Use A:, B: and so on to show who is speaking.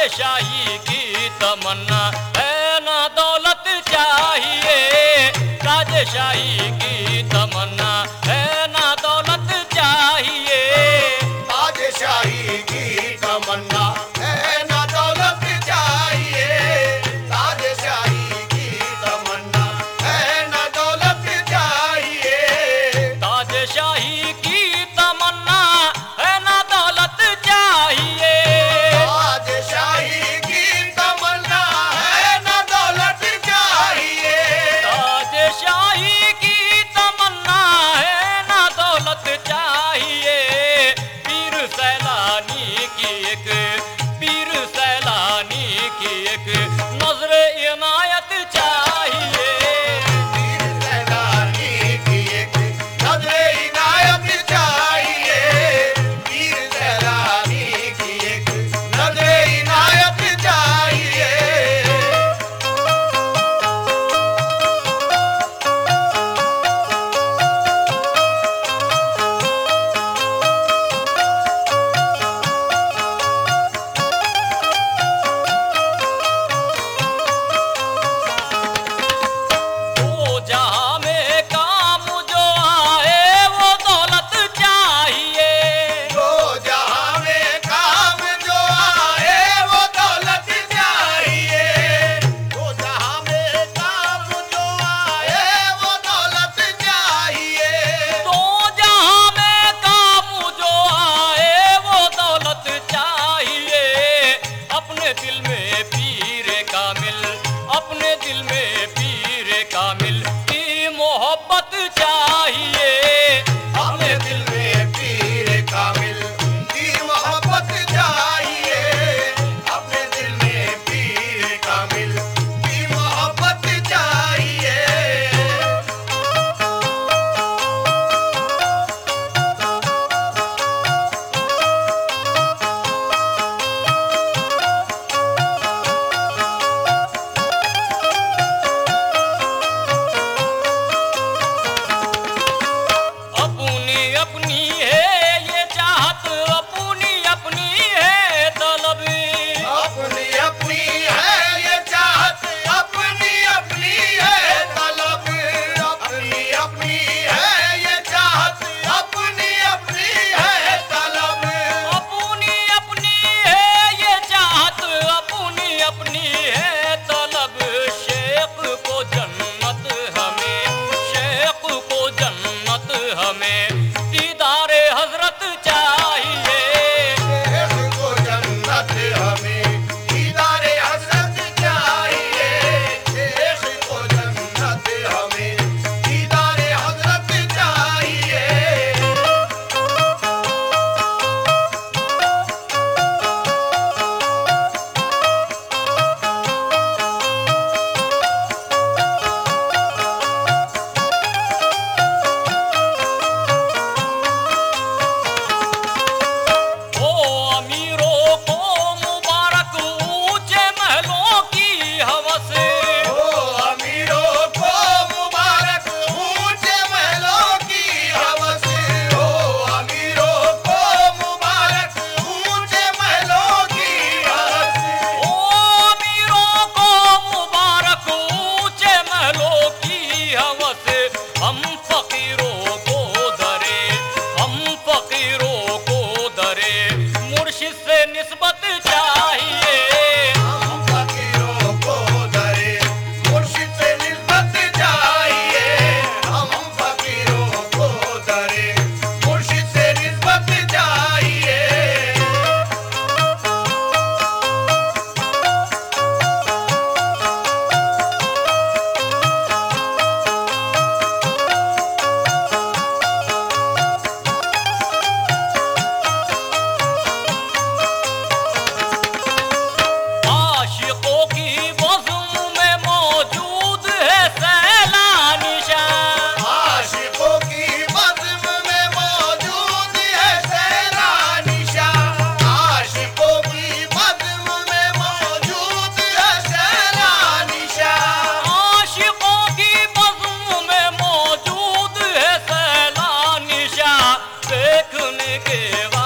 A: राजेशाही की तमन्ना है ना दौलत चाहिए, राजेशाही की तमन्ना है ना दौलत चाहिए,
B: राजेशाही की तमन्ना है ना दौलत चाहिए, राजेशाही की तमन्ना है ना दौलत चाहिए,
A: राजेशाही की तमन्ना है ना दौलत चाहिए,
B: राजेशाही की तमन्ना है ना दौलत चाहिए,
A: राजेशाही की तमन्ना है ना दौलत चाहिए। पीर सैलानी की एक, पीर सैलानी की एक नजर इनायत चाहिए,
B: पीर सैलानी की एक नजर इनायत चाहिए, पीर सैलानी की एक नजर इनायत चाहिए।
A: वो जहां में काम जो आए वो दौलत चाहिए,
B: जो जहां में काम जो आए वो दौलत चाहिए, जो जहां में काम जो आए वो दौलत चाहिए,
A: तो जहां में काम जो आए वो दौलत चाहिए। अपने दिल में पीर कामिल, अपने दिल में पीर कामिल की मोहब्बत चाहिए,
B: अपने दिल में पीर कामिल की मोहब्बत चाहिए, अपने दिल में पीर कामिल की मोहब्बत चाहिए।
A: अपनी अपनी है ये चाहत, अपनी अपनी है तलब,
B: अपनी अपनी है ये चाहत, अपनी अपनी है तलब, अपनी अपनी है ये चाहत, अपनी अपनी है तलब,
A: अपनी अपनी है ये चाहत, अपनी अपनी है तलब। शेख को जन्नत हमें, शेख को जन्नत हमें दीदारे हजरत चाहिए,
B: शेख को जन्नत हमें दीदारे हज़रत चाहिए, शेख को जन्नत हमें दीदारे हज़रत चाहिए।
A: ओ अमीरों को मुबारक ऊंचे महलों की हवस,
B: ओ अमीरों को मुबारक ऊंचे महलों की हवस, ओ अमीरों को मुबारक ऊंचे महलों की हवस,
A: ओ अमीरों को मुबारक ऊंचे महलों की हवस। हम फकीरों को दरे, हम फकीरों को दरे मुर्शिद से निस्बत चाहिए,
B: हम फकीरों को दरे मुर्शिद से निस्बत चाहिए, हम फकीरों को दरे मुर्शिद से निस्बत चाहिए।
A: आशिकों की बज़्म में मौजूद है सैलानी शान,
B: आशिकों की बज़्म में मौजूद है सैलानी शाह, आशिकों की बज़्म में मौजूद है सैलानी शाह,
A: आशिकों की बज़्म में मौजूद है सैलानी शान। देखने के बाद